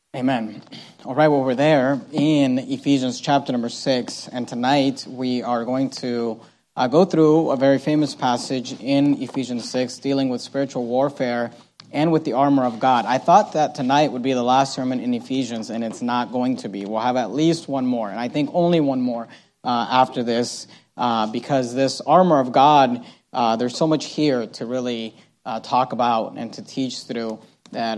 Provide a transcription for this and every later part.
Amen. All right, well, we're there in Ephesians chapter number 6, and tonight we are going to go through a very famous passage in Ephesians 6 dealing with spiritual warfare and with the armor of God. I thought that tonight would be the last sermon in Ephesians, and it's not going to be. We'll have at least one more, and I think only one more after this, because this armor of God, there's so much here to really talk about and to teach through that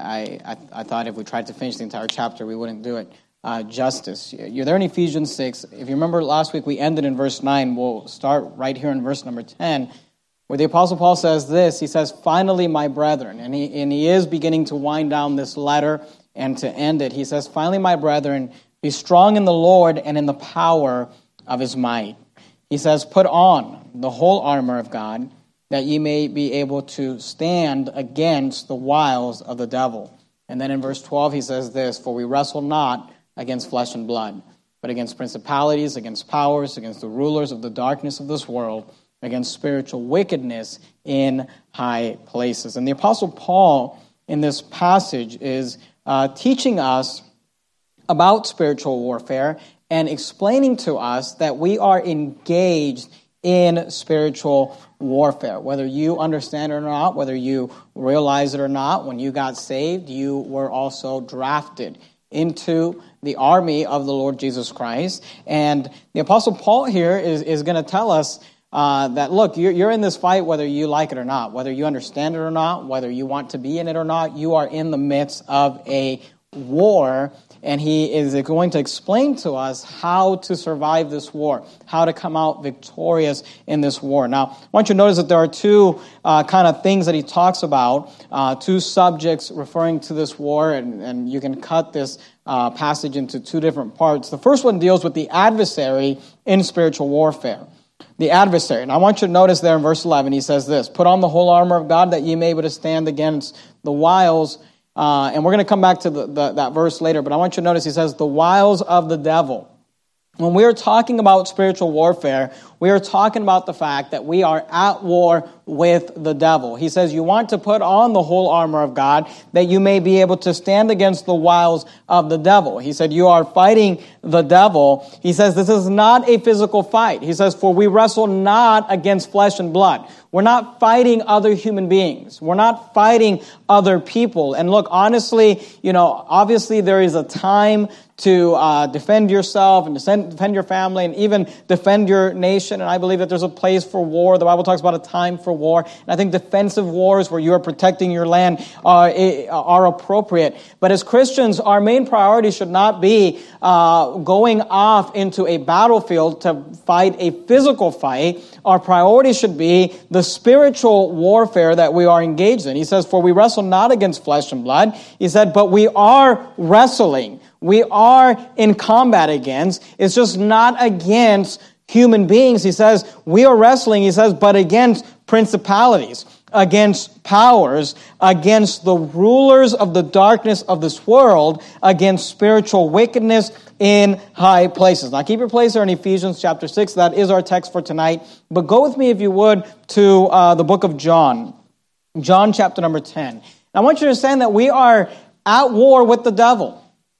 I thought if we tried to finish the entire chapter, we wouldn't do it justice. You're there in Ephesians 6. If you remember last week, we ended in verse 9. We'll start right here in verse number 10, where the Apostle Paul says this. He says, "Finally, my brethren," and he is beginning to wind down this letter and to end it. He says, "Finally, my brethren, be strong in the Lord and in the power of his might." He says, "Put on the whole armor of God, that ye may be able to stand against the wiles of the devil." And then in verse 12 he says this, "For we wrestle not against flesh and blood, but against principalities, against powers, against the rulers of the darkness of this world, against spiritual wickedness in high places." And the Apostle Paul in this passage is teaching us about spiritual warfare and explaining to us that we are engaged in spiritual warfare. Whether you understand it or not, whether you realize it or not, when you got saved, you were also drafted into the army of the Lord Jesus Christ. And the Apostle Paul here is going to tell us that, look, you're in this fight whether you like it or not, whether you understand it or not, whether you want to be in it or not. You are in the midst of a war, and he is going to explain to us how to survive this war, how to come out victorious in this war. Now, I want you to notice that there are two kind of things that he talks about, two subjects referring to this war, and you can cut this passage into two different parts. The first one deals with the adversary in spiritual warfare. The adversary. And I want you to notice there in verse 11, he says this, "Put on the whole armor of God, that ye may be able to stand against the wiles." And we're going to come back to that verse later, but I want you to notice he says, "the wiles of the devil." When we are talking about spiritual warfare, we are talking about the fact that we are at war with the devil. He says you want to put on the whole armor of God that you may be able to stand against the wiles of the devil. He said you are fighting the devil. He says this is not a physical fight. He says, "For we wrestle not against flesh and blood." We're not fighting other human beings. We're not fighting other people. And look, honestly, obviously there is a time to defend yourself and defend your family and even defend your nation. And I believe that there's a place for war. The Bible talks about a time for war. And I think defensive wars where you are protecting your land are appropriate. But as Christians, our main priority should not be going off into a battlefield to fight a physical fight. Our priority should be the spiritual warfare that we are engaged in. He says, "For we wrestle not against flesh and blood." He said, "But we are wrestling. We are in combat against." It's just not against human beings. He says, we are wrestling, he says, but against principalities, against powers, against the rulers of the darkness of this world, against spiritual wickedness in high places. Now keep your place there in Ephesians chapter 6. That is our text for tonight. But go with me, if you would, to the book of John. John chapter number 10. And I want you to understand that we are at war with the devil.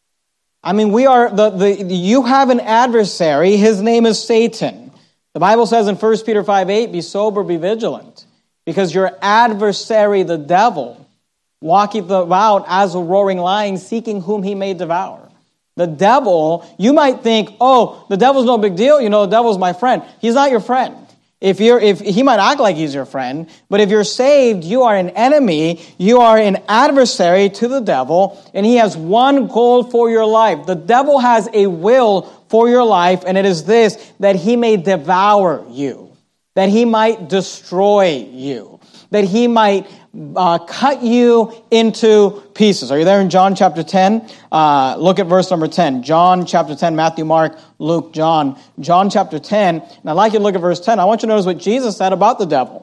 I mean, we are you have an adversary. His name is Satan. The Bible says in 1 Peter 5:8, "Be sober, be vigilant, because your adversary, the devil, walketh about as a roaring lion, seeking whom he may devour." The devil, you might think, "Oh, the devil's no big deal. The devil's my friend." He's not your friend. If he might act like he's your friend, but if you're saved, you are an enemy, you are an adversary to the devil, and he has one goal for your life. The devil has a will for your life, and it is this, that he may devour you, that he might destroy you, that he might cut you into pieces. Are you there in John chapter 10? Look at verse number 10. John chapter 10, Matthew, Mark, Luke, John. John chapter 10. And I'd like you to look at verse 10. I want you to notice what Jesus said about the devil.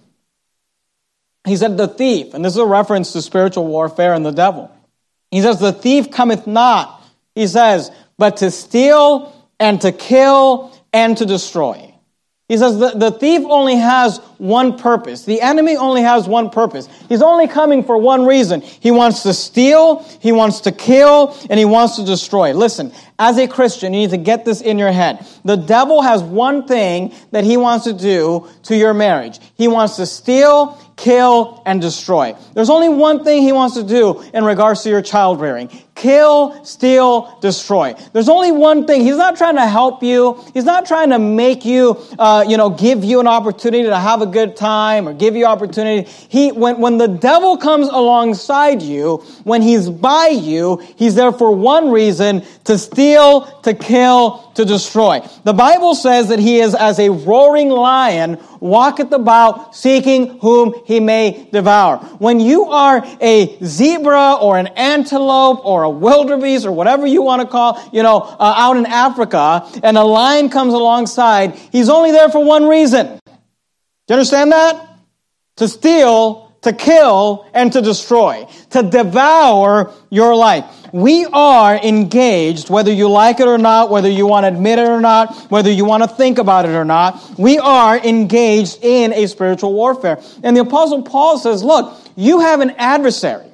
He said, "The thief," and this is a reference to spiritual warfare and the devil. He says, "The thief cometh not," he says, "but to steal and to kill and to destroy." He says the thief only has one purpose. The enemy only has one purpose. He's only coming for one reason. He wants to steal, he wants to kill, and he wants to destroy. Listen, as a Christian, you need to get this in your head. The devil has one thing that he wants to do to your marriage. He wants to steal, kill, and destroy. There's only one thing he wants to do in regards to your child rearing. Kill, steal, destroy. There's only one thing. He's not trying to help you. He's not trying to make you, give you an opportunity to have a good time or give you opportunity. When the devil comes alongside you, when he's by you, he's there for one reason: to steal, to kill, to destroy. The Bible says that he is as a roaring lion, walketh about, seeking whom he may devour. When you are a zebra or an antelope or a wildebeest or whatever you want to call, out in Africa, and a lion comes alongside, he's only there for one reason. Do you understand that? To steal, to kill, and to destroy. To devour your life. We are engaged, whether you like it or not, whether you want to admit it or not, whether you want to think about it or not, we are engaged in a spiritual warfare. And the Apostle Paul says, look, you have an adversary.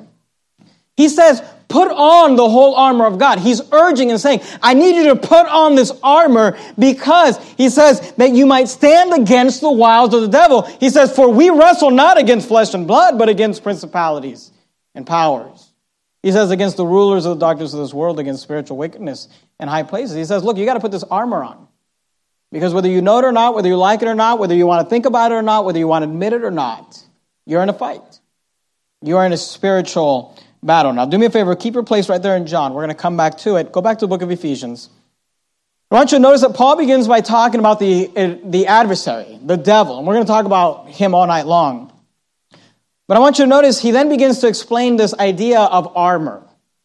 He says, put on the whole armor of God. He's urging and saying, I need you to put on this armor because, he says, that you might stand against the wiles of the devil. He says, for we wrestle not against flesh and blood, but against principalities and powers. He says, against the rulers of the darkness of this world, against spiritual wickedness in high places. He says, look, you got to put this armor on. Because whether you know it or not, whether you like it or not, whether you want to think about it or not, whether you want to admit it or not, you're in a fight. You are in a spiritual battle. Now, do me a favor, keep your place right there in John. We're going to come back to it. Go back to the book of Ephesians. I want you to notice that Paul begins by talking about the adversary, the devil. And we're going to talk about him all night long. But I want you to notice he then begins to explain this idea of armor.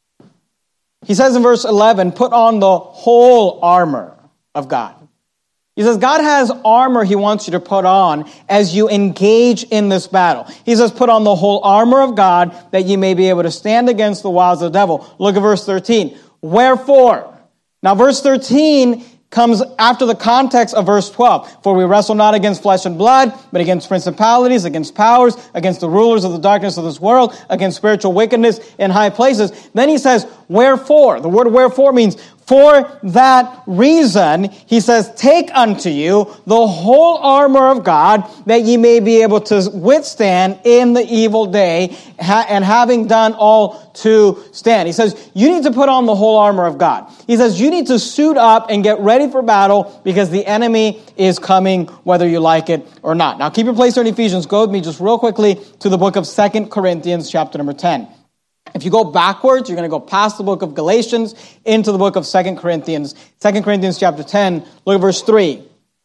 He says in verse 11, put on the whole armor of God. He says God has armor he wants you to put on as you engage in this battle. He says put on the whole armor of God that you may be able to stand against the wiles of the devil. Look at verse 13. Wherefore? Now verse 13 comes after the context of verse 12. For we wrestle not against flesh and blood, but against principalities, against powers, against the rulers of the darkness of this world, against spiritual wickedness in high places. Then he says, wherefore? The word wherefore means for that reason, he says, take unto you the whole armor of God, that ye may be able to withstand in the evil day, and having done all to stand. He says, you need to put on the whole armor of God. He says, you need to suit up and get ready for battle, because the enemy is coming whether you like it or not. Now keep your place there in Ephesians. Go with me just real quickly to the book of 2 Corinthians chapter number 10. If you go backwards, you're going to go past the book of Galatians into the book of 2 Corinthians. 2 Corinthians chapter 10, look at verse 3.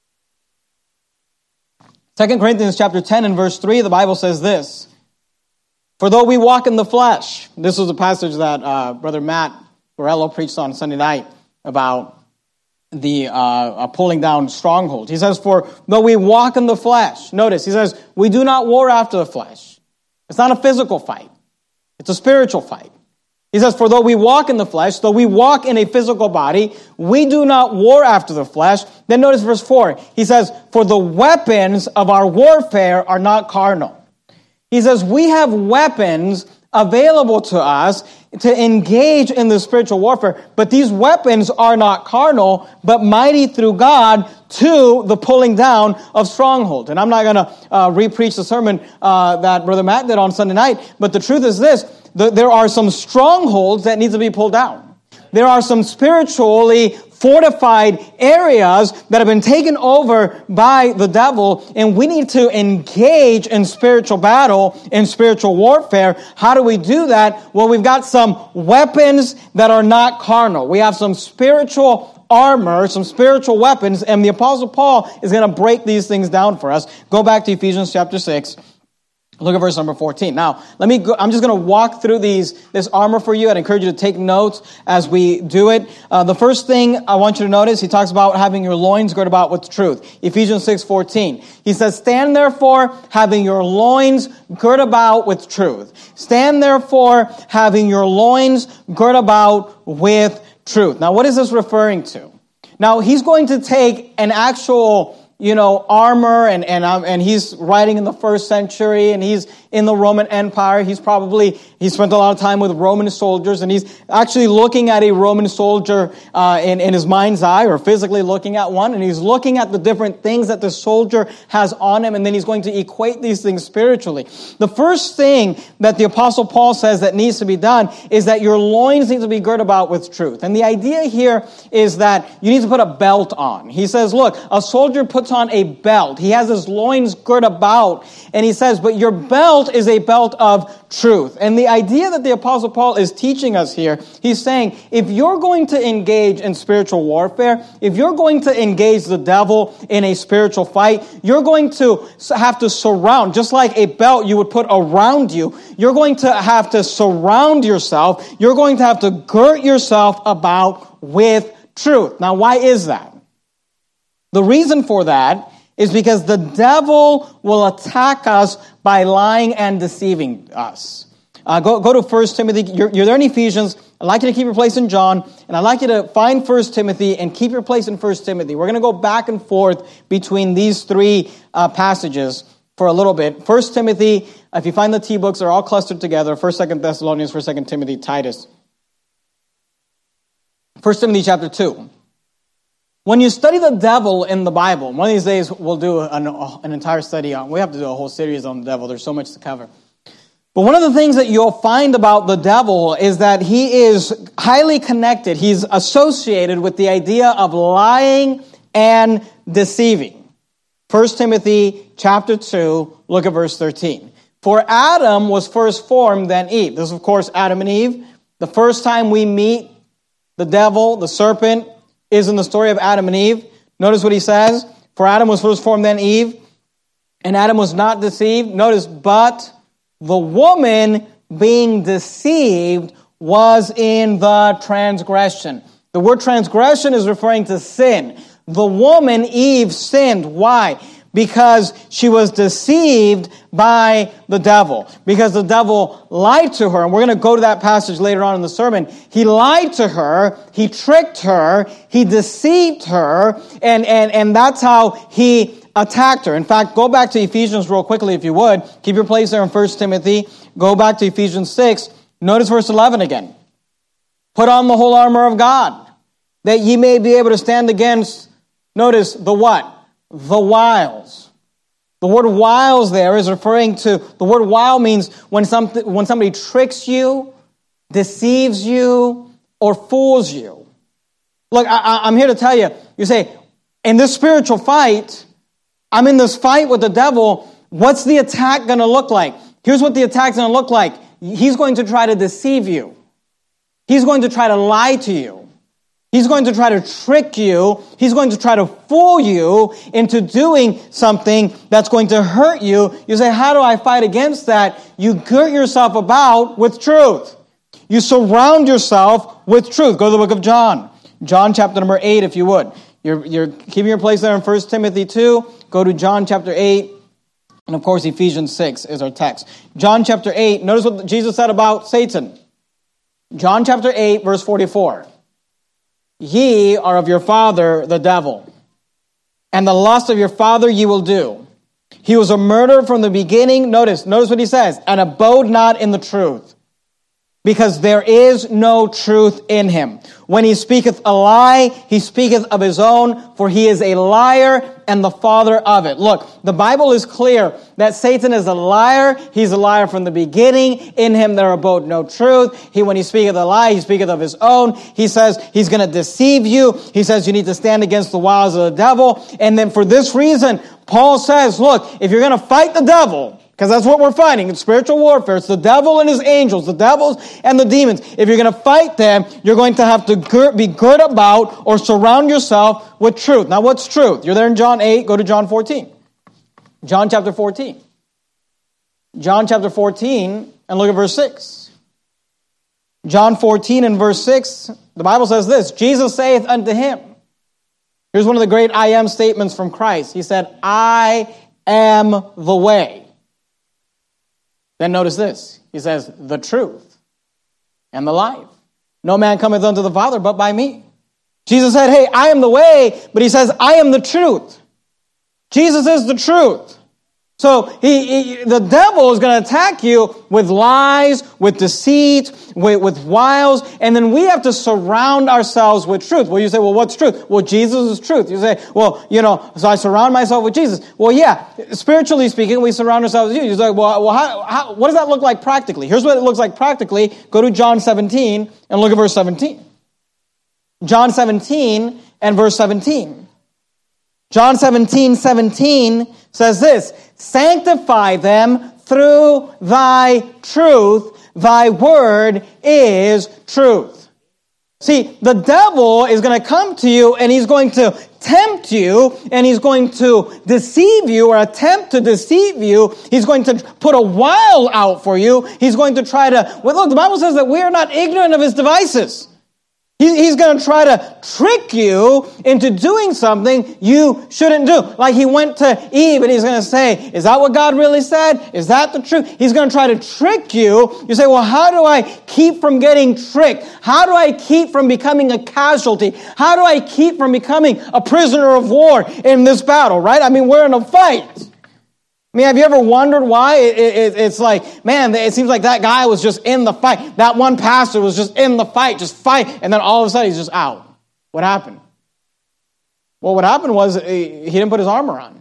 2 Corinthians chapter 10 and verse 3, the Bible says this. For though we walk in the flesh, this was a passage that Brother Matt Borello preached on Sunday night about the pulling down strongholds. He says, for though we walk in the flesh, notice, he says, we do not war after the flesh. It's not a physical fight. It's a spiritual fight. He says, for though we walk in the flesh, though we walk in a physical body, we do not war after the flesh. Then notice verse 4. He says, for the weapons of our warfare are not carnal. He says, we have weapons available to us to engage in the spiritual warfare, but these weapons are not carnal, but mighty through God to the pulling down of strongholds. And I'm not going to re-preach the sermon that Brother Matt did on Sunday night, but the truth is this, there are some strongholds that need to be pulled down. There are some spiritually fortified areas that have been taken over by the devil, and we need to engage in spiritual battle, in spiritual warfare. How do we do that? Well, we've got some weapons that are not carnal. We have some spiritual armor, some spiritual weapons, and the Apostle Paul is going to break these things down for us. Go back to Ephesians chapter 6. Look at verse number 14. Now, I'm just going to walk through this armor for you. I'd encourage you to take notes as we do it. The first thing I want you to notice, he talks about having your loins girt about with truth. Ephesians 6:14. He says, stand therefore, having your loins girt about with truth. Stand therefore, having your loins girt about with truth. Now, what is this referring to? Now, he's going to take an actual armor, and he's writing in the 1st century, and he's in the Roman Empire. He spent a lot of time with Roman soldiers, and he's actually looking at a Roman soldier in his mind's eye, or physically looking at one, and he's looking at the different things that the soldier has on him, and then he's going to equate these things spiritually. The first thing that the Apostle Paul says that needs to be done is that your loins need to be girt about with truth. And the idea here is that you need to put a belt on. He says, look, a soldier puts on a belt. He has his loins girt about, and he says, but your belt is a belt of truth. And the idea that the Apostle Paul is teaching us here, he's saying, if you're going to engage in spiritual warfare, if you're going to engage the devil in a spiritual fight, you're going to have to surround, just like a belt you would put around you, you're going to have to surround yourself, you're going to have to girt yourself about with truth. Now, why is that? The reason for that is because the devil will attack us by lying and deceiving us. Go to 1 Timothy. You're there in Ephesians. I'd like you to keep your place in John, and I'd like you to find 1 Timothy and keep your place in 1 Timothy. We're going to go back and forth between these three passages for a little bit. 1 Timothy, if you find the T-books, they're all clustered together. 1st, 2nd Thessalonians, 1st, 2nd Timothy, Titus. 1 Timothy chapter 2. When you study the devil in the Bible, one of these days we'll do an entire study on, we have to do a whole series on the devil. There's so much to cover. But one of the things that you'll find about the devil is that he is highly connected. He's associated with the idea of lying and deceiving. 1 Timothy chapter 2, look at verse 13. For Adam was first formed, then Eve. This is, of course, Adam and Eve. The first time we meet the devil, the serpent, is in the story of Adam and Eve. Notice what he says. For Adam was first formed, then Eve. And Adam was not deceived. Notice, but the woman being deceived was in the transgression. The word transgression is referring to sin. The woman, Eve, sinned. Why? Because she was deceived by the devil. Because the devil lied to her. And we're going to go to that passage later on in the sermon. He lied to her. He tricked her. He deceived her. And that's how he attacked her. In fact, go back to Ephesians real quickly if you would. Keep your place there in 1 Timothy. Go back to Ephesians 6. Notice verse 11 again. Put on the whole armor of God, that ye may be able to stand against, notice, the what? The wiles. The word wiles there is referring to, the word wile means when somebody tricks you, deceives you, or fools you. Look, I'm here to tell you, you say, in this spiritual fight, I'm in this fight with the devil, what's the attack going to look like? Here's what the attack's going to look like. He's going to try to deceive you. He's going to try to lie to you. He's going to try to trick you. He's going to try to fool you into doing something that's going to hurt you. You say, how do I fight against that? You girt yourself about with truth. You surround yourself with truth. Go to the book of John. John chapter number 8, if you would. You're keeping your place there in 1 Timothy 2. Go to John chapter 8. And of course, Ephesians 6 is our text. John chapter 8. Notice what Jesus said about Satan. John chapter 8, verse 44. Ye are of your father, the devil, and the lust of your father ye will do. He was a murderer from the beginning. Notice what he says, and abode not in the truth, because there is no truth in him. When he speaketh a lie, he speaketh of his own, for he is a liar and the father of it. Look, the Bible is clear that Satan is a liar. He's a liar from the beginning. In him there abode no truth. When he speaketh a lie, he speaketh of his own. He says he's going to deceive you. He says you need to stand against the wiles of the devil. And then for this reason, Paul says, look, if you're going to fight the devil, because that's what we're fighting. It's spiritual warfare. It's the devil and his angels, the devils and the demons. If you're going to fight them, you're going to have to be girt about or surround yourself with truth. Now, what's truth? You're there in John 8. Go to John 14. John chapter 14. John chapter 14, and look at verse 6. John 14 and verse 6, the Bible says this, Jesus saith unto him, here's one of the great I am statements from Christ. He said, I am the way. Then notice this. He says, the truth and the life. No man cometh unto the Father but by me. Jesus said, hey, I am the way, but he says, I am the truth. Jesus is the truth. So the devil is going to attack you with lies, with deceit, with wiles, and then we have to surround ourselves with truth. Well, you say, well, what's truth? Well, Jesus is truth. You say, well, so I surround myself with Jesus. Well, yeah, spiritually speaking, we surround ourselves with you. You say, well, how, what does that look like practically? Here's what it looks like practically. Go to John 17 and look at verse 17. John 17 and verse 17. John 17:17 says this, sanctify them through thy truth. Thy word is truth. See, the devil is going to come to you and he's going to tempt you and he's going to deceive you or attempt to deceive you. He's going to put a wile out for you. He's going to try to, well, look, the Bible says that we are not ignorant of his devices. He's going to try to trick you into doing something you shouldn't do. Like he went to Eve and he's going to say, is that what God really said? Is that the truth? He's going to try to trick you. You say, well, how do I keep from getting tricked? How do I keep from becoming a casualty? How do I keep from becoming a prisoner of war in this battle, right? I mean, we're in a fight. I mean, have you ever wondered why? It's like, man, it seems like that guy was just in the fight. That one pastor was just in the fight, just fight, and then all of a sudden he's just out. What happened? Well, what happened was he didn't put his armor on.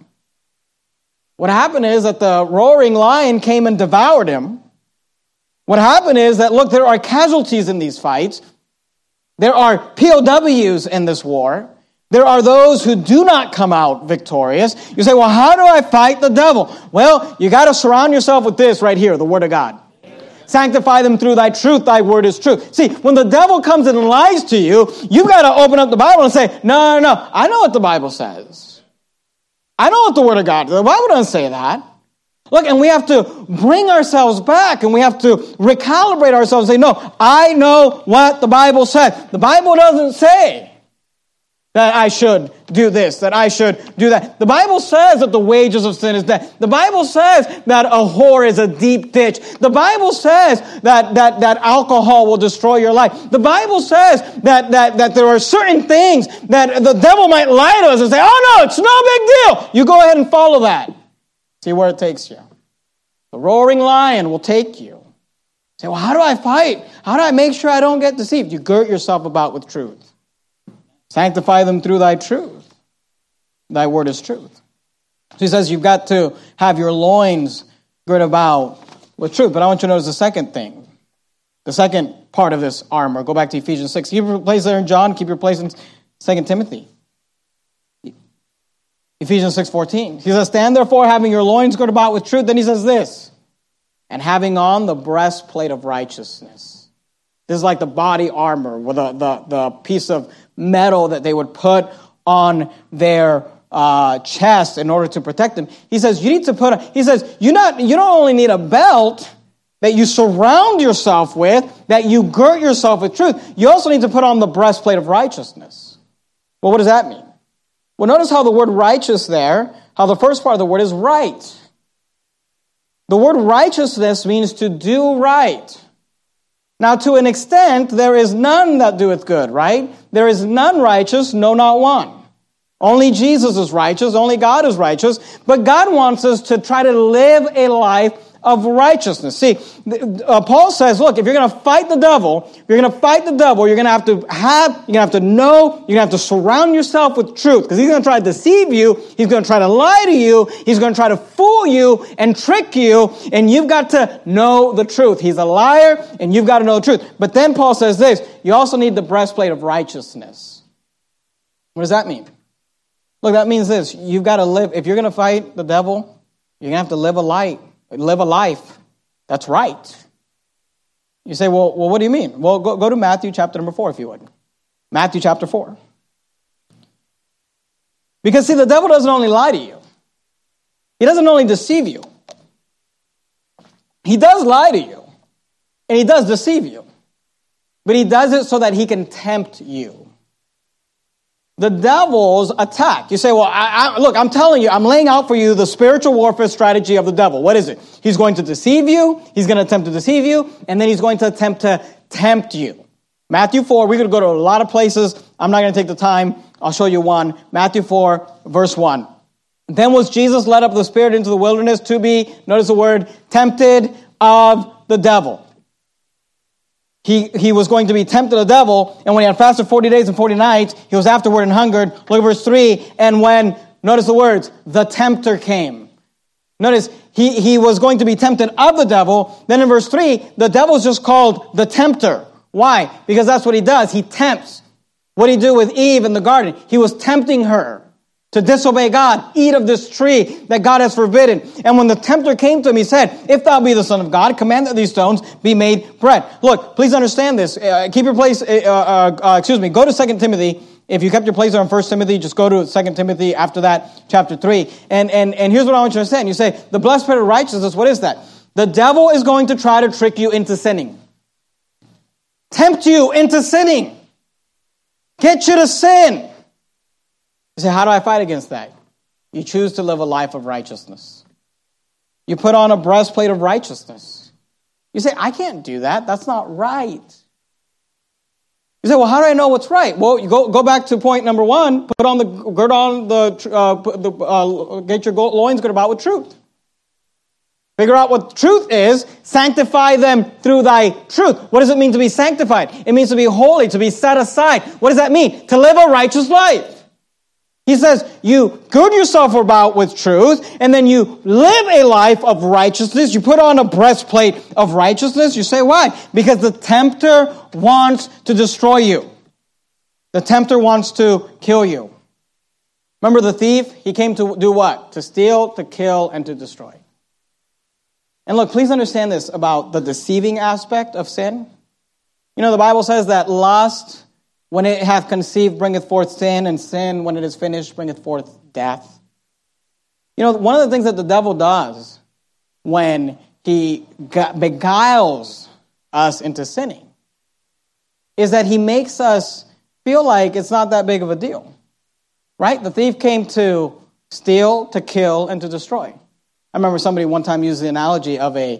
What happened is that the roaring lion came and devoured him. What happened is that, look, there are casualties in these fights. There are POWs in this war. There are those who do not come out victorious. You say, well, how do I fight the devil? Well, you got to surround yourself with this right here, the Word of God. Sanctify them through thy truth, thy word is truth. See, when the devil comes and lies to you, you've got to open up the Bible and say, no, I know what the Bible says. I know what the Word of God, the Bible doesn't say that. Look, and we have to bring ourselves back and we have to recalibrate ourselves and say, no, I know what the Bible said. The Bible doesn't say that I should do this, that I should do that. The Bible says that the wages of sin is death. The Bible says that a whore is a deep ditch. The Bible says that alcohol will destroy your life. The Bible says that there are certain things that the devil might lie to us and say, oh no, it's no big deal. You go ahead and follow that. See where it takes you. The roaring lion will take you. Say, well, how do I fight? How do I make sure I don't get deceived? You girt yourself about with truth. Sanctify them through thy truth. Thy word is truth. So he says you've got to have your loins girt about with truth. But I want you to notice the second thing. The second part of this armor. Go back to Ephesians 6. Keep your place there in John. Keep your place in 2 Timothy. Ephesians 6:14. He says, stand therefore having your loins girt about with truth. Then he says this. And having on the breastplate of righteousness. This is like the body armor with the piece of metal that they would put on their chest in order to protect them. He says you need to put. He says you don't only need a belt that you surround yourself with, that you girt yourself with truth. You also need to put on the breastplate of righteousness. Well, what does that mean? Well, notice how the word righteous there, how the first part of the word is right. The word righteousness means to do right. Now, to an extent, there is none that doeth good, right? There is none righteous, no, not one. Only Jesus is righteous, only God is righteous, but God wants us to try to live a life of righteousness. See, Paul says, look, if you're going to fight the devil, you're going to have to know, you're going to have to surround yourself with truth, because he's going to try to deceive you, he's going to try to lie to you, he's going to try to fool you and trick you, and you've got to know the truth. He's a liar, and you've got to know the truth. But then Paul says this, you also need the breastplate of righteousness. What does that mean? Look, that means this, you've got to live, if you're going to fight the devil, you're going to have to live a life that's right. You say, well, what do you mean? Well, go to Matthew chapter number 4, if you would. Matthew chapter 4. Because, see, the devil doesn't only lie to you. He doesn't only deceive you. He does lie to you. And he does deceive you. But he does it so that he can tempt you. The devil's attack. You say, well, look, I'm telling you, I'm laying out for you the spiritual warfare strategy of the devil. What is it? He's going to deceive you. He's going to attempt to deceive you. And then he's going to attempt to tempt you. Matthew 4, we're going to go to a lot of places. I'm not going to take the time. I'll show you one. Matthew 4, verse 1. Then was Jesus led up of the Spirit into the wilderness to be, notice the word, tempted of the devil. He was going to be tempted of the devil, and when he had fasted 40 days and 40 nights, he was afterward and hungered. Look at verse 3. And when, notice the words, the tempter came. Notice, he was going to be tempted of the devil. Then in verse 3, the devil is just called the tempter. Why? Because that's what he does. He tempts. What did he do with Eve in the garden? He was tempting her to disobey God, eat of this tree that God has forbidden. And when the tempter came to him, he said, if thou be the Son of God, command that these stones be made bread. Look, please understand this. Keep your place, go to 2 Timothy. If you kept your place on 1 Timothy, just go to 2 Timothy after that, chapter 3. And here's what I want you to understand. You say, the blessed spirit of righteousness, what is that? The devil is going to try to trick you into sinning. Tempt you into sinning. Get you to sin. You say, how do I fight against that? You choose to live a life of righteousness. You put on a breastplate of righteousness. You say, I can't do that. That's not right. You say, well, how do I know what's right? Well, you go back to point number 1. Get your loins girded about with truth. Figure out what truth is. Sanctify them through thy truth. What does it mean to be sanctified? It means to be holy, to be set aside. What does that mean? To live a righteous life. He says, you gird yourself about with truth, and then you live a life of righteousness. You put on a breastplate of righteousness. You say, why? Because the tempter wants to destroy you. The tempter wants to kill you. Remember the thief? He came to do what? To steal, to kill, and to destroy. And look, please understand this about the deceiving aspect of sin. You know, the Bible says that lust, when it hath conceived, bringeth forth sin, and sin, when it is finished, bringeth forth death. You know, one of the things that the devil does when he beguiles us into sinning is that he makes us feel like it's not that big of a deal. Right? The thief came to steal, to kill, and to destroy. I remember somebody one time used the analogy of a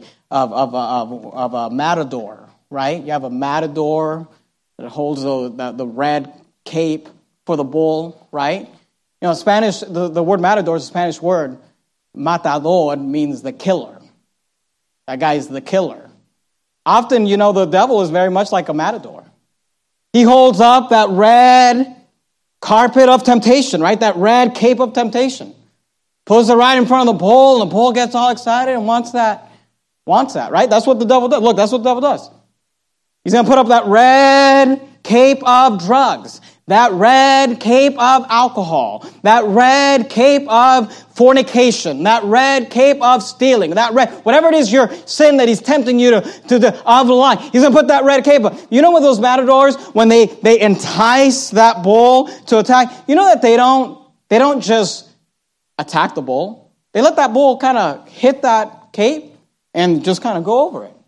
matador, right? You have a matador that holds the red cape for the bull, right? You know, Spanish, the word matador is a Spanish word. Matador means the killer. That guy is the killer. Often, you know, the devil is very much like a matador. He holds up that red carpet of temptation, right? That red cape of temptation. Puts it right in front of the bull, and the bull gets all excited and wants that, right? That's what the devil does. Look, that's what the devil does. He's going to put up that red cape of drugs, that red cape of alcohol, that red cape of fornication, that red cape of stealing, whatever it is your sin that he's tempting you to of the line. He's going to put that red cape up. You know, with those matadors, when they entice that bull to attack, you know that they don't just attack the bull. They let that bull kind of hit that cape and just kind of go over it.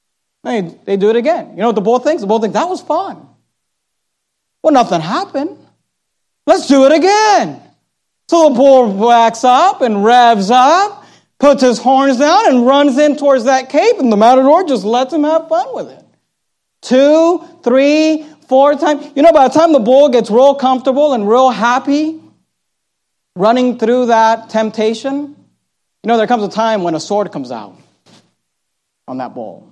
They do it again. You know what the bull thinks? The bull thinks, that was fun. Well, nothing happened. Let's do it again. So the bull backs up and revs up, puts his horns down and runs in towards that cape, and the matador just lets him have fun with it. 2, 3, 4 times. You know, by the time the bull gets real comfortable and real happy, running through that temptation, you know, there comes a time when a sword comes out on that bull.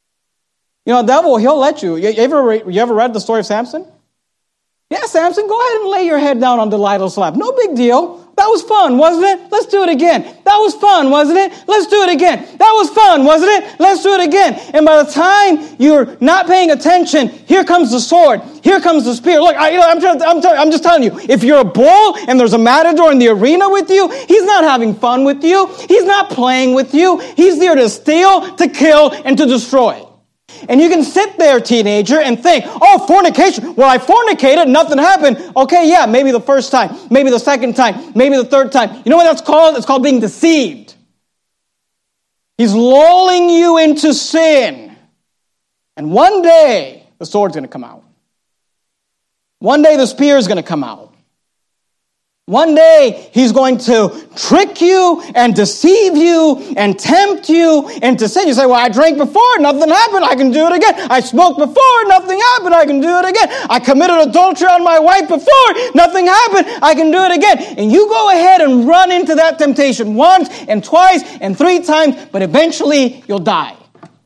You know, the devil, he'll let you. You ever read the story of Samson? Yeah, Samson, go ahead and lay your head down on Delilah's lap. No big deal. That was fun, wasn't it? Let's do it again. That was fun, wasn't it? Let's do it again. That was fun, wasn't it? Let's do it again. And by the time you're not paying attention, here comes the sword. Here comes the spear. Look, I'm just telling you, if you're a bull and there's a matador in the arena with you, he's not having fun with you. He's not playing with you. He's there to steal, to kill, and to destroy. And you can sit there, teenager, and think, oh, fornication. Well, I fornicated, nothing happened. Okay, yeah, maybe the first time, maybe the second time, maybe the third time. You know what that's called? It's called being deceived. He's lulling you into sin. And one day, the sword's going to come out. One day, the spear is going to come out. One day, he's going to trick you and deceive you and tempt you into sin. You say, well, I drank before, nothing happened, I can do it again. I smoked before, nothing happened, I can do it again. I committed adultery on my wife before, nothing happened, I can do it again. And you go ahead and run into that temptation once and twice and 3 times, but eventually you'll die.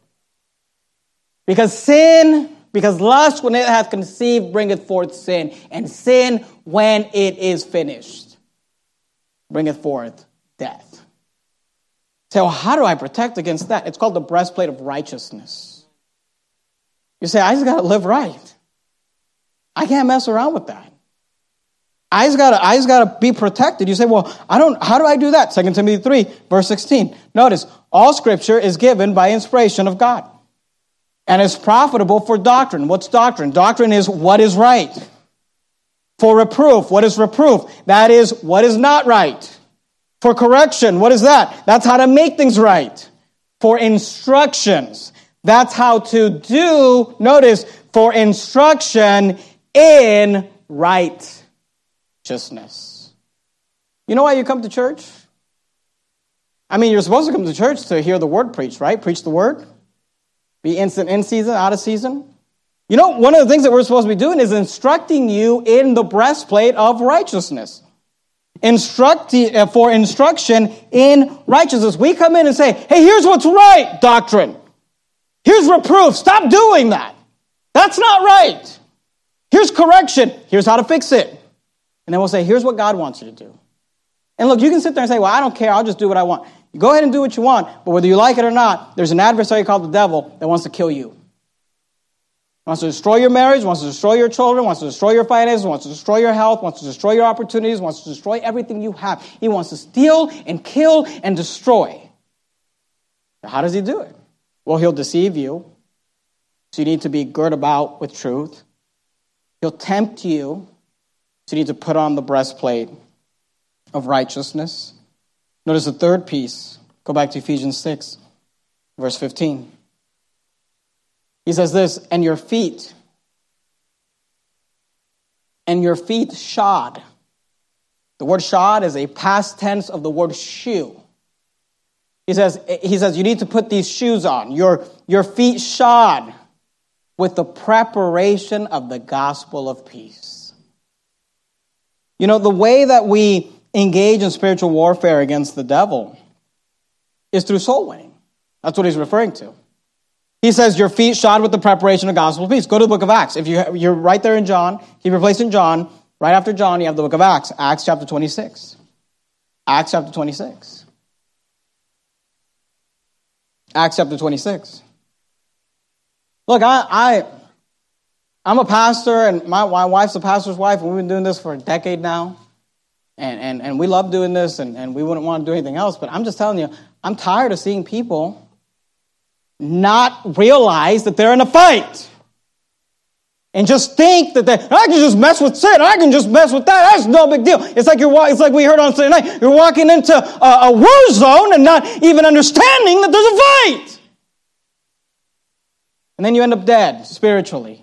Because lust, when it hath conceived, bringeth forth sin. And sin, when it is finished, bringeth forth death. So how do I protect against that? It's called the breastplate of righteousness. You say, I just got to live right. I can't mess around with that. I just got to be protected. You say, well, how do I do that? 2 Timothy 3, verse 16. Notice, all Scripture is given by inspiration of God. And is profitable for doctrine. What's doctrine? Doctrine is what is right. For reproof, what is reproof? That is what is not right. For correction, what is that? That's how to make things right. For instructions, that's how to do, notice, for instruction in righteousness. You know why you come to church? I mean, you're supposed to come to church to hear the word preached, right? Preach the word. Be instant in season, out of season. You know, one of the things that we're supposed to be doing is instructing you in the breastplate of righteousness. For instruction in righteousness. We come in and say, hey, here's what's right, doctrine. Here's reproof. Stop doing that. That's not right. Here's correction. Here's how to fix it. And then we'll say, here's what God wants you to do. And look, you can sit there and say, well, I don't care. I'll just do what I want. You go ahead and do what you want, but whether you like it or not, there's an adversary called the devil that wants to kill you. Wants to destroy your marriage, wants to destroy your children, wants to destroy your finances, wants to destroy your health, wants to destroy your opportunities, wants to destroy everything you have. He wants to steal and kill and destroy. How does he do it? Well, he'll deceive you. So you need to be girt about with truth. He'll tempt you. So you need to put on the breastplate of righteousness. Notice the third piece. Go back to Ephesians 6, verse 15. He says this, and your feet shod. The word shod is a past tense of the word shoe. He says you need to put these shoes on. Your feet shod with the preparation of the gospel of peace. You know, the way that we engage in spiritual warfare against the devil is through soul winning. That's what he's referring to. He says, your feet shod with the preparation of the gospel of peace. Go to the book of Acts. If you're right there in John, keep your place in John. Right after John, you have the book of Acts. Acts chapter 26. Acts chapter 26. Acts chapter 26. Look, I'm a pastor, and my wife's a pastor's wife, and we've been doing this for a decade now. And we love doing this, and we wouldn't want to do anything else. But I'm just telling you, I'm tired of seeing people not realize that they're in a fight. And just think that I can just mess with sin. I can just mess with that. That's no big deal. It's like we heard on Sunday night. You're walking into a war zone and not even understanding that there's a fight. And then you end up dead spiritually.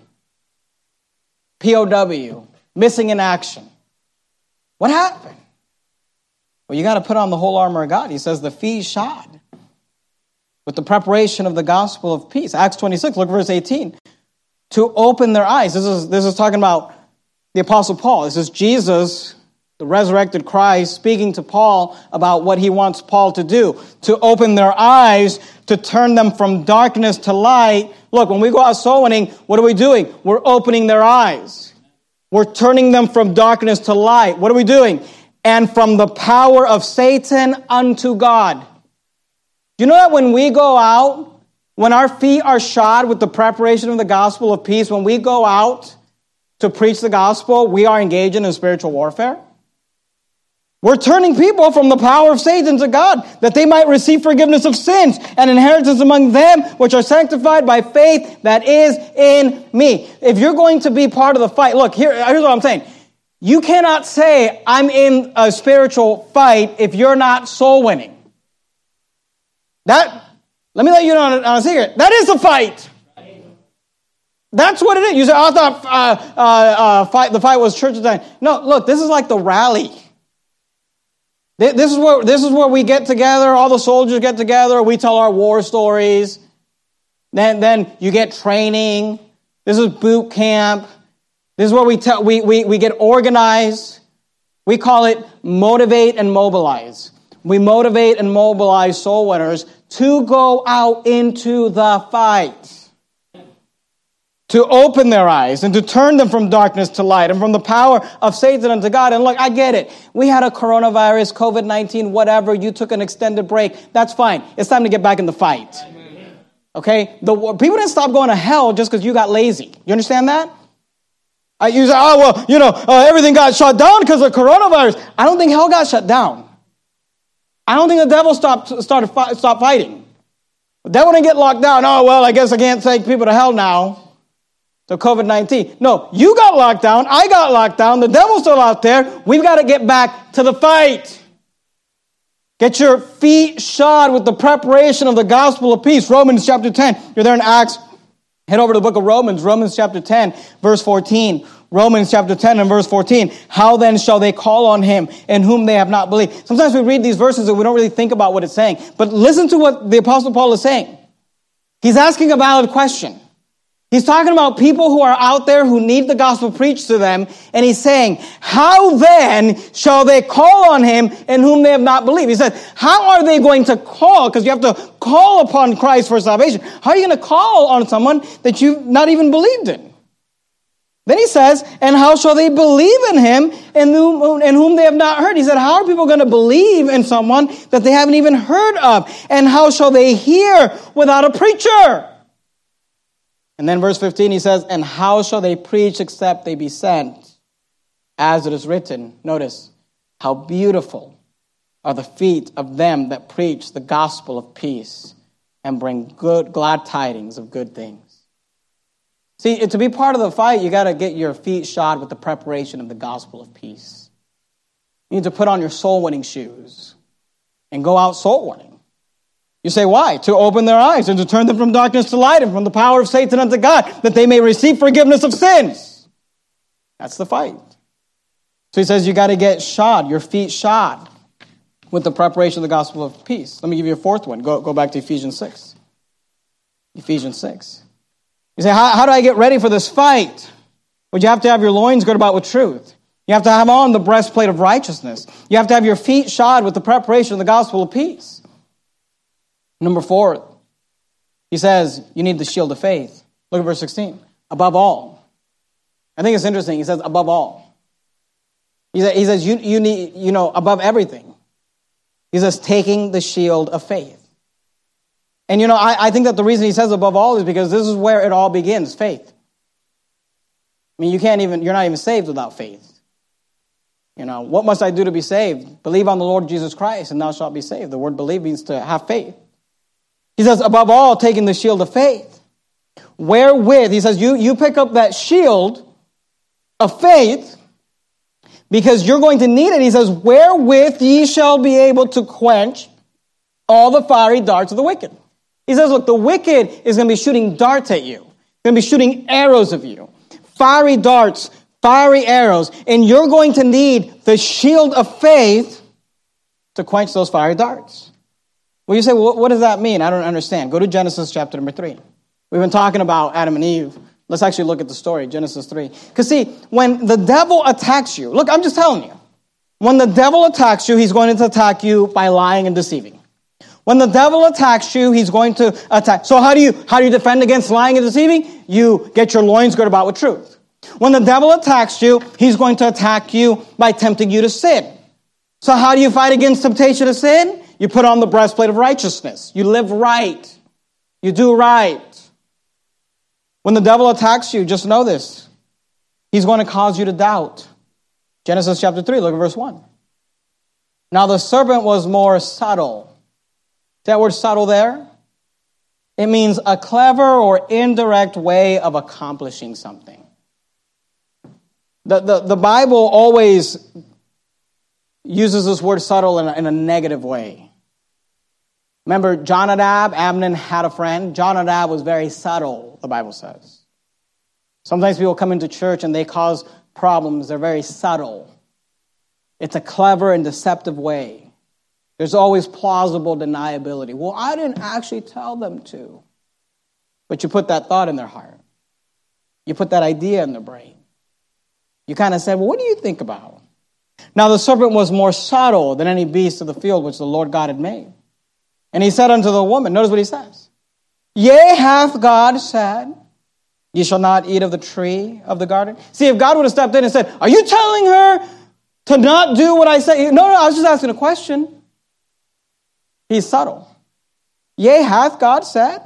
POW. Missing in action. What happened? Well, you got to put on the whole armor of God. He says the feet shod with the preparation of the gospel of peace. Acts 26, look verse 18. To open their eyes. This is talking about the Apostle Paul. This is Jesus, the resurrected Christ, speaking to Paul about what he wants Paul to do. To open their eyes, to turn them from darkness to light. Look, when we go out soul winning, what are we doing? We're opening their eyes. We're turning them from darkness to light. What are we doing? And from the power of Satan unto God. Do you know that when we go out, when our feet are shod with the preparation of the gospel of peace, when we go out to preach the gospel, we are engaging in spiritual warfare? We're turning people from the power of Satan to God, that they might receive forgiveness of sins and inheritance among them which are sanctified by faith that is in me. If you're going to be part of the fight, look, here's what I'm saying. You cannot say, I'm in a spiritual fight if you're not soul winning. Let me let you know on a secret. That is a fight. That's what it is. You say, I thought the fight was church time. No, look, this is like the rally. This is where we get together, all the soldiers get together, we tell our war stories. Then you get training. This is boot camp. This is where we get organized. We call it motivate and mobilize. We motivate and mobilize soul winners to go out into the fight, to open their eyes and to turn them from darkness to light and from the power of Satan unto God. And look, I get it. We had a coronavirus, COVID-19, whatever. You took an extended break. That's fine. It's time to get back in the fight. Okay? People didn't stop going to hell just because you got lazy. You understand that? You say, everything got shut down because of coronavirus. I don't think hell got shut down. I don't think the devil stopped fighting. The devil didn't get locked down. Oh, well, I guess I can't take people to hell now. So COVID-19. No, you got locked down. I got locked down. The devil's still out there. We've got to get back to the fight. Get your feet shod with the preparation of the gospel of peace. Romans chapter 10. You're there in Acts. Head over to the book of Romans. Romans chapter 10, verse 14. Romans chapter 10 and verse 14. How then shall they call on him in whom they have not believed? Sometimes we read these verses and we don't really think about what it's saying. But listen to what the Apostle Paul is saying. He's asking a valid question. He's talking about people who are out there who need the gospel preached to them. And he's saying, how then shall they call on him in whom they have not believed? He said, how are they going to call? Because you have to call upon Christ for salvation. How are you going to call on someone that you've not even believed in? Then he says, and how shall they believe in him in whom they have not heard? He said, how are people going to believe in someone that they haven't even heard of? And how shall they hear without a preacher? And then verse 15, he says, and how shall they preach except they be sent? As it is written, notice, how beautiful are the feet of them that preach the gospel of peace and bring glad tidings of good things. See, to be part of the fight, you got to get your feet shod with the preparation of the gospel of peace. You need to put on your soul-winning shoes and go out soul-winning. You say, why? To open their eyes and to turn them from darkness to light and from the power of Satan unto God, that they may receive forgiveness of sins. That's the fight. So he says you got to get shod, your feet shod with the preparation of the gospel of peace. Let me give you a fourth one. Go back to Ephesians 6. Ephesians 6. You say, how do I get ready for this fight? Well, you have to have your loins girded about with truth. You have to have on the breastplate of righteousness. You have to have your feet shod with the preparation of the gospel of peace. Number 4, he says you need the shield of faith. Look at verse 16. Above all. I think it's interesting. He says above all. He says you need, above everything. He says taking the shield of faith. And I think that the reason he says above all is because this is where it all begins, faith. I mean, you're not even saved without faith. What must I do to be saved? Believe on the Lord Jesus Christ and thou shalt be saved. The word believe means to have faith. He says, above all, taking the shield of faith. Wherewith, he says, you pick up that shield of faith because you're going to need it. He says, wherewith ye shall be able to quench all the fiery darts of the wicked. He says, look, the wicked is going to be shooting darts at you. Going to be shooting arrows of you. Fiery darts, fiery arrows. And you're going to need the shield of faith to quench those fiery darts. Well, you say, well, what does that mean? I don't understand. Go to Genesis chapter number 3. We've been talking about Adam and Eve. Let's actually look at the story, Genesis 3. Because see, when the devil attacks you, look, I'm just telling you. When the devil attacks you, he's going to attack you by lying and deceiving. When the devil attacks you, he's going to attack. So how do you defend against lying and deceiving? You get your loins girded about with truth. When the devil attacks you, he's going to attack you by tempting you to sin. So how do you fight against temptation to sin? You put on the breastplate of righteousness. You live right. You do right. When the devil attacks you, just know this. He's going to cause you to doubt. Genesis chapter 3, look at verse 1. Now the serpent was more subtle. See that word subtle there? It means a clever or indirect way of accomplishing something. The Bible always uses this word subtle in a negative way. Remember, Jonadab, Amnon had a friend. Jonadab was very subtle, the Bible says. Sometimes people come into church and they cause problems. They're very subtle. It's a clever and deceptive way. There's always plausible deniability. Well, I didn't actually tell them to. But you put that thought in their heart. You put that idea in their brain. You kind of said, well, what do you think about? Now the serpent was more subtle than any beast of the field which the Lord God had made. And he said unto the woman, notice what he says. Yea, hath God said, ye shall not eat of the tree of the garden? See, if God would have stepped in and said, are you telling her to not do what I say? No, I was just asking a question. He's subtle. Yea, hath God said,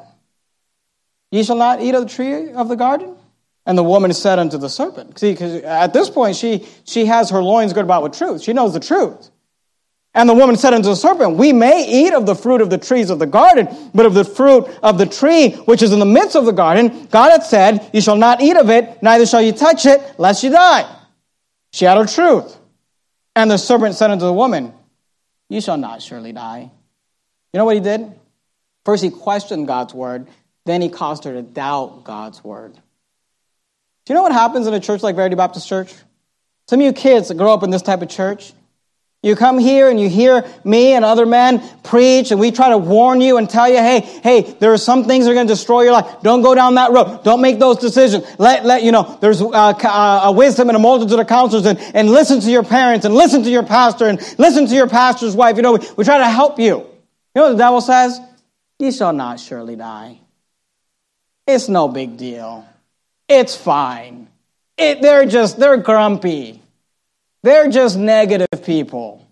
ye shall not eat of the tree of the garden? And the woman said unto the serpent. See, because at this point, she has her loins girded about with truth. She knows the truth. And the woman said unto the serpent, we may eat of the fruit of the trees of the garden, but of the fruit of the tree which is in the midst of the garden, God hath said, ye shall not eat of it, neither shall ye touch it, lest ye die. She had her truth. And the serpent said unto the woman, ye shall not surely die. You know what he did? First, he questioned God's word. Then he caused her to doubt God's word. Do you know what happens in a church like Verity Baptist Church? Some of you kids that grow up in this type of church, you come here and you hear me and other men preach, and we try to warn you and tell you, hey, there are some things that are going to destroy your life. Don't go down that road. Don't make those decisions. Let you know, there's a wisdom and a multitude of counselors, and listen to your parents, and listen to your pastor, and listen to your pastor's wife. You know, we try to help you. You know what the devil says? Ye shall not surely die. It's no big deal. It's fine. They're grumpy. They're just negative people.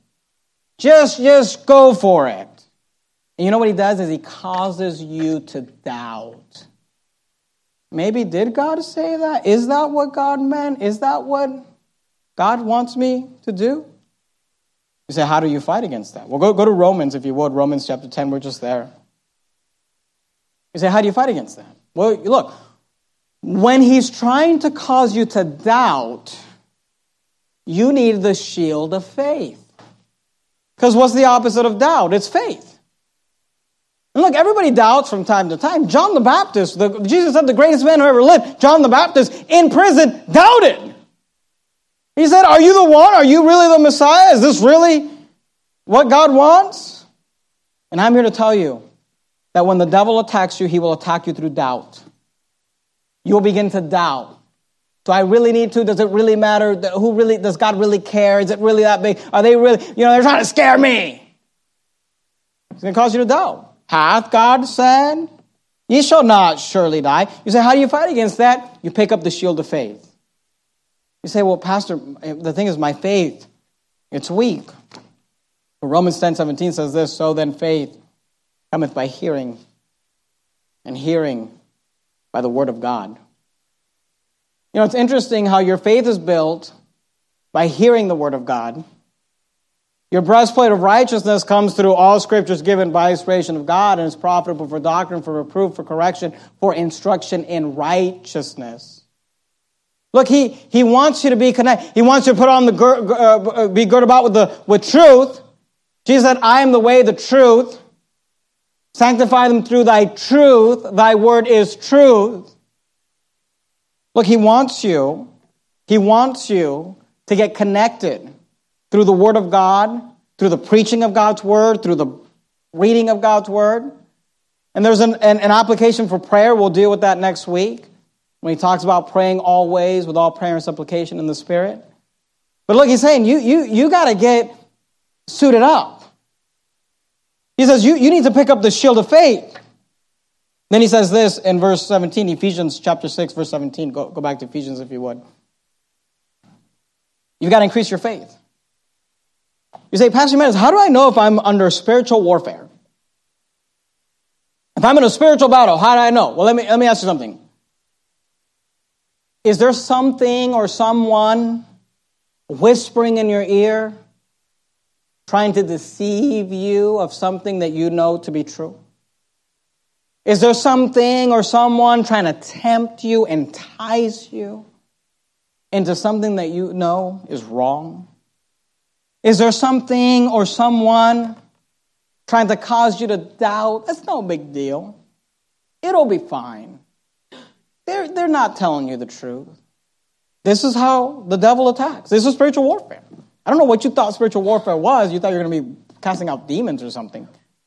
Just go for it. And you know what he does is he causes you to doubt. Maybe did God say that? Is that what God meant? Is that what God wants me to do? You say, how do you fight against that? Well, go to Romans, if you would. Romans chapter 10, we're just there. You say, how do you fight against that? Well, look, when he's trying to cause you to doubt, you need the shield of faith. Because what's the opposite of doubt? It's faith. And look, everybody doubts from time to time. John the Baptist, Jesus said the greatest man who ever lived, John the Baptist, in prison, doubted. He said, are you the one? Are you really the Messiah? Is this really what God wants? And I'm here to tell you that when the devil attacks you, he will attack you through doubt. You'll begin to doubt. Do I really need to? Does it really matter? Does God really care? Is it really that big? Are they really, they're trying to scare me. It's going to cause you to doubt. Hath God said, ye shall not surely die? You say, how do you fight against that? You pick up the shield of faith. You say, well, Pastor, the thing is my faith, it's weak. But Romans 10:17 says this, so then faith cometh by hearing, and hearing by the word of God. It's interesting how your faith is built by hearing the word of God. Your breastplate of righteousness comes through all scriptures given by inspiration of God and is profitable for doctrine, for reproof, for correction, for instruction in righteousness. Look, he wants you to be connected. He wants you to put on be girded about with truth. Jesus said, I am the way, the truth. Sanctify them through thy truth. Thy word is truth. Look, he wants you to get connected through the word of God, through the preaching of God's word, through the reading of God's word. And there's an application for prayer. We'll deal with that next week when he talks about praying always with all prayer and supplication in the Spirit. But look, he's saying you got to get suited up. He says you need to pick up the shield of faith. Then he says this in verse 17, Ephesians chapter 6, verse 17. Go back to Ephesians if you would. You've got to increase your faith. You say, Pastor Jimenez, how do I know if I'm under spiritual warfare? If I'm in a spiritual battle, how do I know? Well, let me ask you something. Is there something or someone whispering in your ear, trying to deceive you of something that you know to be true? Is there something or someone trying to tempt you, entice you into something that you know is wrong? Is there something or someone trying to cause you to doubt? That's no big deal. It'll be fine. They're not telling you the truth. This is how the devil attacks. This is spiritual warfare. I don't know what you thought spiritual warfare was. You thought you were going to be casting out demons or something.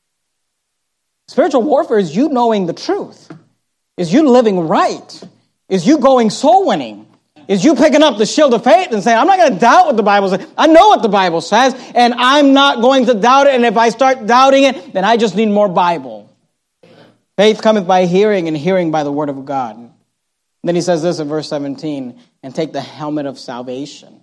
Spiritual warfare is you knowing the truth. Is you living right. Is you going soul winning. Is you picking up the shield of faith and saying, I'm not going to doubt what the Bible says. I know what the Bible says, and I'm not going to doubt it. And if I start doubting it, then I just need more Bible. Faith cometh by hearing, and hearing by the word of God. And then he says this in verse 17, and take the helmet of salvation.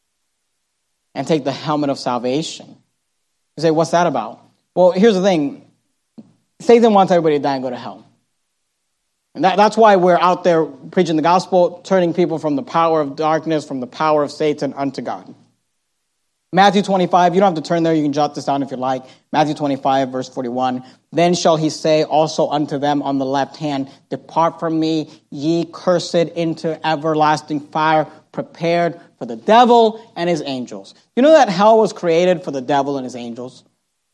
And take the helmet of salvation. You say, what's that about? Well, here's the thing. Satan wants everybody to die and go to hell. And that's why we're out there preaching the gospel, turning people from the power of darkness, from the power of Satan unto God. Matthew 25, you don't have to turn there, you can jot this down if you like. Matthew 25, verse 41. Then shall he say also unto them on the left hand, depart from me, ye cursed, into everlasting fire, prepared for the devil and his angels. You know that hell was created for the devil and his angels?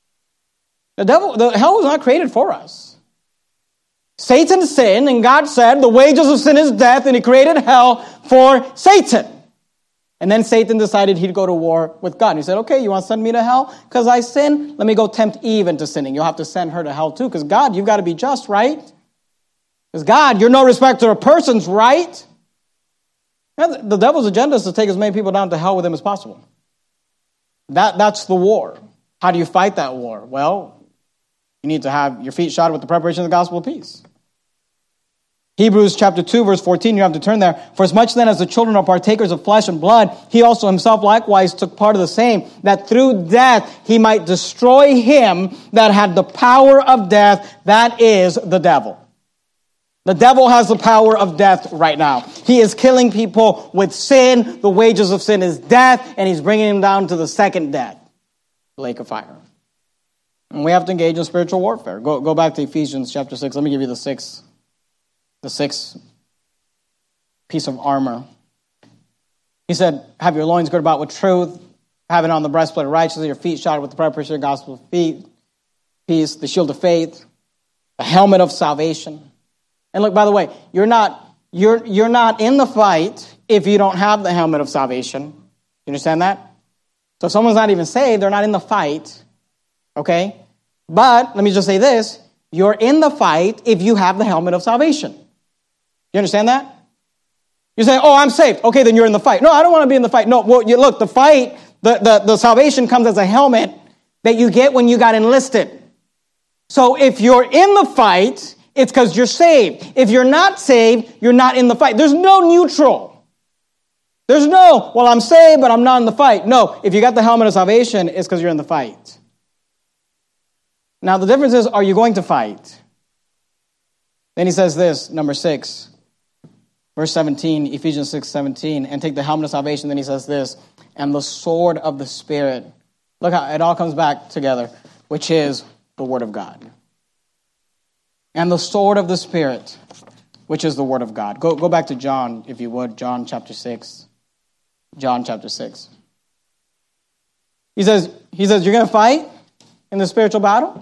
The hell was not created for us. Satan sinned, and God said the wages of sin is death, and he created hell for Satan. And then Satan decided he'd go to war with God. And he said, okay, you want to send me to hell? Because I sinned? Let me go tempt Eve into sinning. You'll have to send her to hell too, because God, you've got to be just, right? Because God, you're no respecter of persons, right? And the devil's agenda is to take as many people down to hell with him as possible. That's the war. How do you fight that war? Well, you need to have your feet shod with the preparation of the gospel of peace. Hebrews chapter 2, verse 14, you have to turn there. For as much then as the children are partakers of flesh and blood, he also himself likewise took part of the same, that through death he might destroy him that had the power of death, that is the devil. The devil has the power of death right now. He is killing people with sin. The wages of sin is death, and he's bringing them down to the second death, the lake of fire. And we have to engage in spiritual warfare. Go back to Ephesians chapter 6. Let me give you the sixth piece of armor. He said, have your loins girded about with truth, having on the breastplate of righteousness, your feet shod with the preparation of the gospel of peace, the shield of faith, the helmet of salvation. And look, by the way, you're not in the fight if you don't have the helmet of salvation. You understand that? So if someone's not even saved, they're not in the fight. Okay? But let me just say this. You're in the fight if you have the helmet of salvation. You understand that? You're saying, oh, I'm saved. Okay, then you're in the fight. No, I don't want to be in the fight. No, well, look, the fight, the salvation comes as a helmet that you get when you got enlisted. So if you're in the fight, it's because you're saved. If you're not saved, you're not in the fight. There's no neutral. There's no, well, I'm saved, but I'm not in the fight. No, if you got the helmet of salvation, it's because you're in the fight. Now, the difference is, are you going to fight? Then he says this, number 6, verse 17, Ephesians 6:17, and take the helmet of salvation. Then he says this, and the sword of the Spirit. Look how it all comes back together, which is the Word of God. And the sword of the Spirit, which is the Word of God. Go back to John, if you would, John chapter 6. John chapter 6. He says, you're going to fight in the spiritual battle?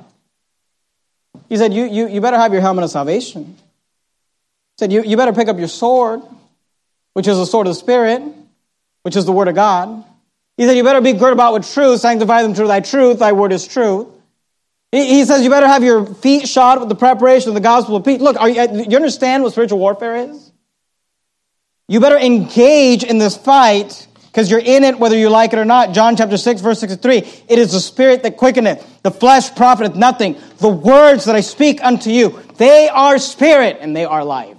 He said, you better have your helmet of salvation. He said, you better pick up your sword, which is the sword of the Spirit, which is the Word of God. He said, you better be girded about with truth, sanctify them through thy truth, thy word is truth. He says, you better have your feet shod with the preparation of the gospel of peace. Look, you understand what spiritual warfare is? You better engage in this fight because you're in it whether you like it or not. John chapter 6, verse 63. It is the Spirit that quickeneth. The flesh profiteth nothing. The words that I speak unto you, they are spirit and they are life.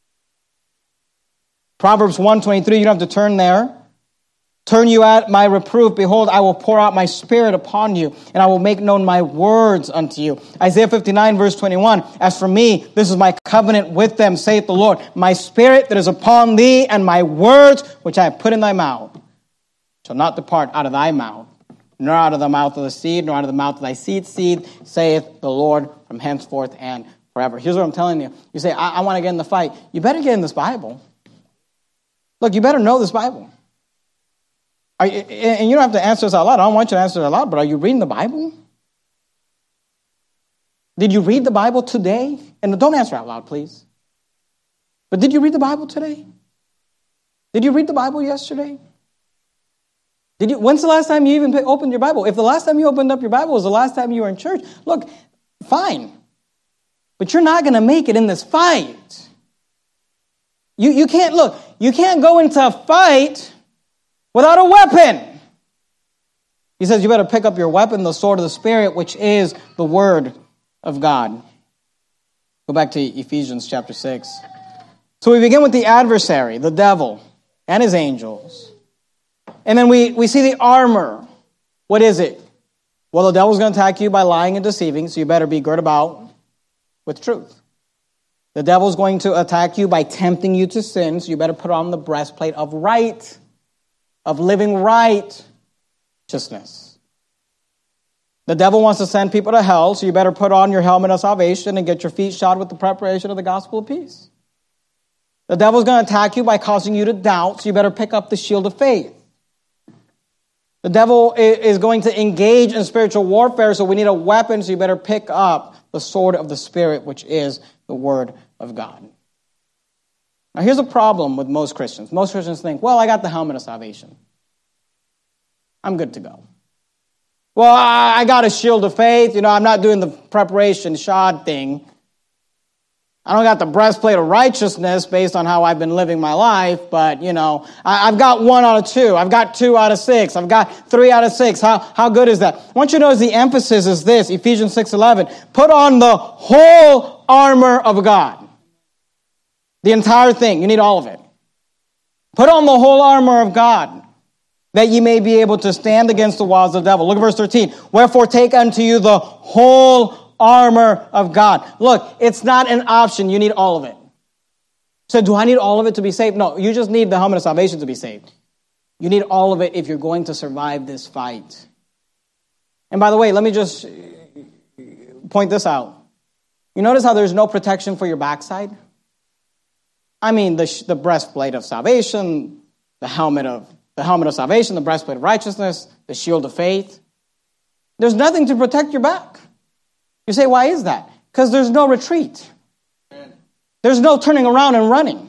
Proverbs 1:23, you don't have to turn there. Turn you at my reproof. Behold, I will pour out my spirit upon you, and I will make known my words unto you. Isaiah 59, verse 21. As for me, this is my covenant with them, saith the Lord. My spirit that is upon thee, and my words which I have put in thy mouth, shall not depart out of thy mouth, nor out of the mouth of the seed, nor out of the mouth of thy seed, saith the Lord, from henceforth and forever. Here's what I'm telling you. You say, I want to get in the fight. You better get in this Bible. Look, you better know this Bible. And you don't have to answer this out loud. I don't want you to answer it out loud, but are you reading the Bible? Did you read the Bible today? And don't answer out loud, please. But did you read the Bible today? Did you read the Bible yesterday? When's the last time you even opened your Bible? If the last time you opened up your Bible was the last time you were in church, look, fine. But you're not going to make it in this fight. You can't go into a fight without a weapon. He says you better pick up your weapon, the sword of the Spirit, which is the Word of God. Go back to Ephesians chapter 6. So we begin with the adversary, the devil, and his angels. And then we see the armor. What is it? Well, the devil's going to attack you by lying and deceiving, so you better be girt about with truth. The devil's going to attack you by tempting you to sin, so you better put on the breastplate of right, of living righteousness. The devil wants to send people to hell, so you better put on your helmet of salvation and get your feet shod with the preparation of the gospel of peace. The devil's going to attack you by causing you to doubt, so you better pick up the shield of faith. The devil is going to engage in spiritual warfare, so we need a weapon, so you better pick up the sword of the Spirit, which is the Word of God. Now, here's a problem with most Christians. Most Christians think, well, I got the helmet of salvation. I'm good to go. Well, I got a shield of faith. I'm not doing the preparation shod thing. I don't got the breastplate of righteousness based on how I've been living my life, but, I've got 1 out of 2. I've got 2 out of 6. I've got 3 out of 6. How good is that? I want you to notice the emphasis is this, Ephesians 6:11. Put on the whole armor of God. The entire thing. You need all of it. Put on the whole armor of God, that ye may be able to stand against the wiles of the devil. Look at verse 13. Wherefore take unto you the whole armor of God. Look, it's not an option. You need all of it. So do I need all of it to be saved? No, you just need the helmet of salvation to be saved. You need all of it if you're going to survive this fight. And by the way, let me just point this out. You notice how there's no protection for your backside? I mean, the breastplate of salvation, the helmet of salvation, the breastplate of righteousness, the shield of faith. There's nothing to protect your back. You say, why is that? Because there's no retreat. There's no turning around and running.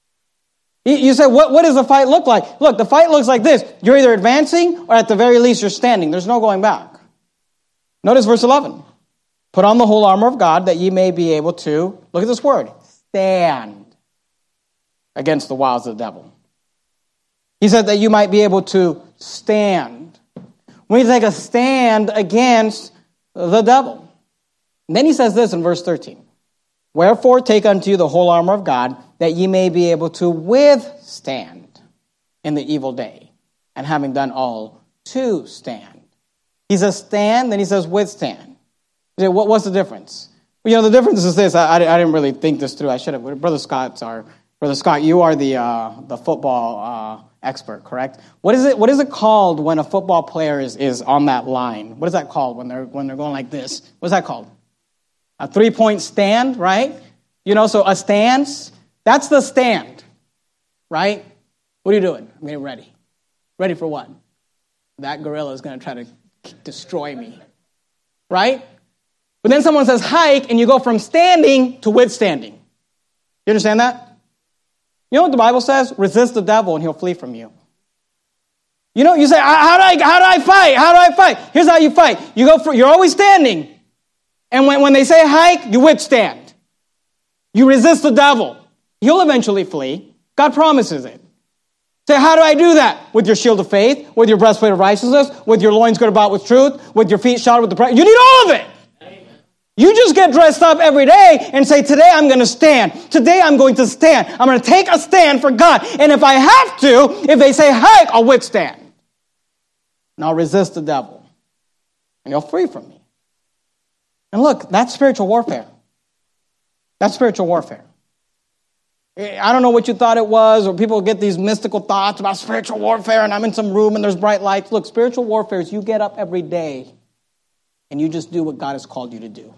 You say, what does the fight look like? Look, the fight looks like this. You're either advancing or at the very least you're standing. There's no going back. Notice verse 11. Put on the whole armor of God that ye may be able to, look at this word, stand against the wiles of the devil. He said that you might be able to stand. We need to take a stand against the devil. And then he says this in verse 13. Wherefore take unto you the whole armor of God, that ye may be able to withstand in the evil day, and having done all, to stand. He says stand, then he says withstand. You say, what's the difference? Well, the difference is this. I didn't really think this through. I should have. Brother Scott, you are the football expert, correct? What is it called when a football player is on that line? What is that called when they're going like this? What's that called? A 3-point stand, right? So a stance, that's the stand, right? What are you doing? I'm getting ready. Ready for what? That gorilla is going to try to destroy me, right? But then someone says hike, and you go from standing to withstanding. You understand that? You know what the Bible says? Resist the devil, and he'll flee from you. You say, how do I fight? How do I fight? Here's how you fight. You're always standing. And when they say hike, you withstand. You resist the devil. He'll eventually flee. God promises it. Say, how do I do that? With your shield of faith, with your breastplate of righteousness, with your loins girded about with truth, with your feet shod with the prayer. You need all of it. Amen. You just get dressed up every day and say, today I'm going to stand. Today I'm going to stand. I'm going to take a stand for God. And if I have to, if they say hike, I'll withstand. And I'll resist the devil. And he'll flee from me. And look, that's spiritual warfare. That's spiritual warfare. I don't know what you thought it was, or people get these mystical thoughts about spiritual warfare, and I'm in some room and there's bright lights. Look, spiritual warfare is you get up every day and you just do what God has called you to do.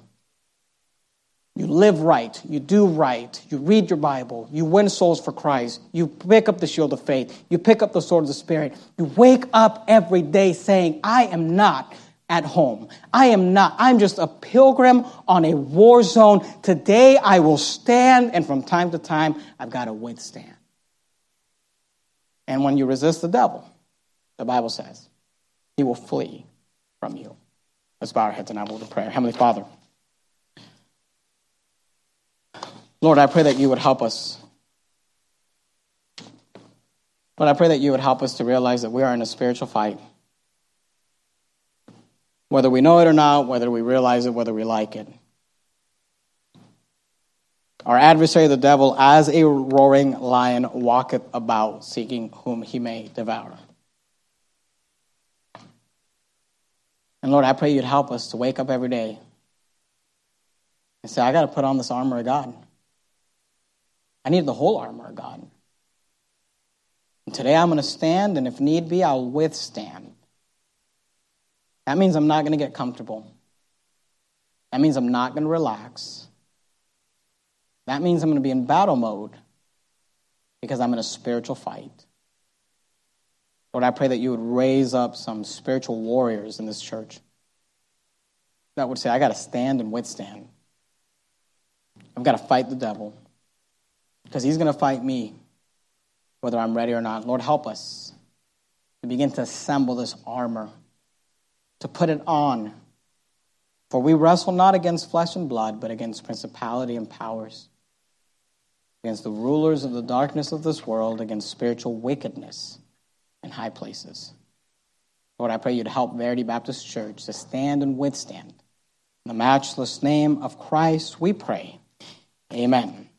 You live right. You do right. You read your Bible. You win souls for Christ. You pick up the shield of faith. You pick up the sword of the Spirit. You wake up every day saying, I am not at home. I'm just a pilgrim on a war zone. Today I will stand, and from time to time, I've got to withstand. And when you resist the devil, the Bible says, he will flee from you. Let's bow our heads and have a word of prayer. Heavenly Father, Lord, I pray that you would help us. Lord, I pray that you would help us to realize that we are in a spiritual fight. Whether we know it or not, whether we realize it, whether we like it. Our adversary, the devil, as a roaring lion, walketh about, seeking whom he may devour. And Lord, I pray you'd help us to wake up every day and say, I got to put on this armor of God. I need the whole armor of God. And today I'm going to stand, and if need be, I'll withstand. That means I'm not going to get comfortable. That means I'm not going to relax. That means I'm going to be in battle mode because I'm in a spiritual fight. Lord, I pray that you would raise up some spiritual warriors in this church that would say, I got to stand and withstand. I've got to fight the devil because he's going to fight me whether I'm ready or not. Lord, help us to begin to assemble this armor, to put it on. For we wrestle not against flesh and blood, but against principality and powers, against the rulers of the darkness of this world, against spiritual wickedness in high places. Lord, I pray you to help Verity Baptist Church to stand and withstand. In the matchless name of Christ, we pray. Amen.